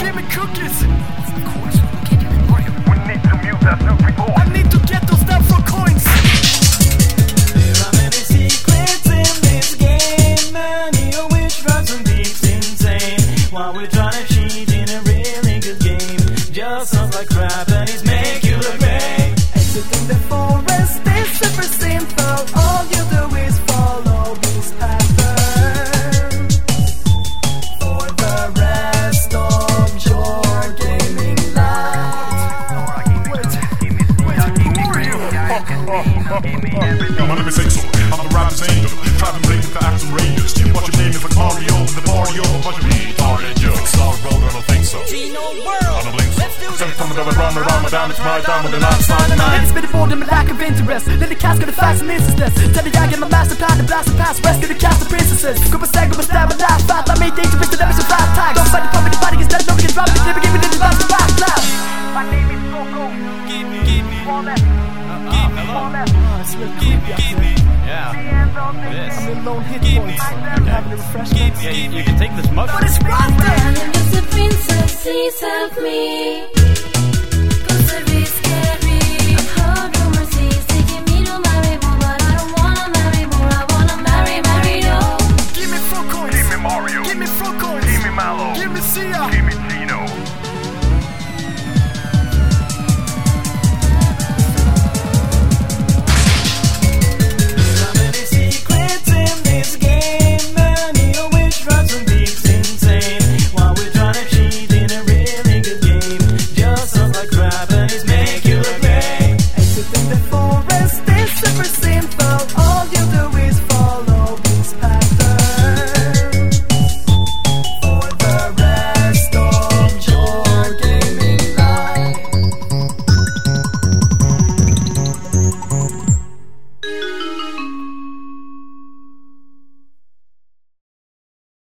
Give me cookies. Of course, we can't do that, Mario. We need to mute that Snoopy boy. I need to get those damn frog coins. There are many secrets in this game. Many of which drives some geeks insane. While we're trying to cheat in a really good game, just sounds like crap and it's make you look great. Exiting the forest is super simple. All you do is follow this pattern. For the rest of your gaming life. Who are you? My name is Exo, I'm the rapper's angel. Driving blazing for Axel Rangers. What's your name is like Mario, the Mario. What's your retarded jokes? Star road, I don't think so. Gino World, I don't think so. let's do this. Every time I run around, my damage, my diamond, and I'm sliding Let out. it spit it bored and my lack of interest. Let the cast go to facts and instances. Tell the I get my master plan and blast the past. Rescue the cast of princesses. Go by stag, go by stab, and laugh fat. I made dangerous, but never some fast tags. Don't fight the puppet, the body gets dead, nobody can drop it. Never give it in the dance, fast laugh. My name is Coco. Give me, Fall left. Fall left. give me. Yeah, The end of the it is. I'm in lone hit Give points. me. I'm having a refreshment. Yeah, you can take this mug. What is wrong there? I'm just a princess, please help me. Cause the risk scary. I've heard rumors he's taking me to marry more, but I don't wanna marry more. I wanna marry Mario. Give me frog coins. Give me Mario. Give me frog coins. Give me Mallow. Give me Sia. Give me Tino. There are many secrets in this game. Many of which drives some geeks insane. While we're trying to cheat in a really good game, just sounds like crap and it's make you look great. Exiting the forest is super simple.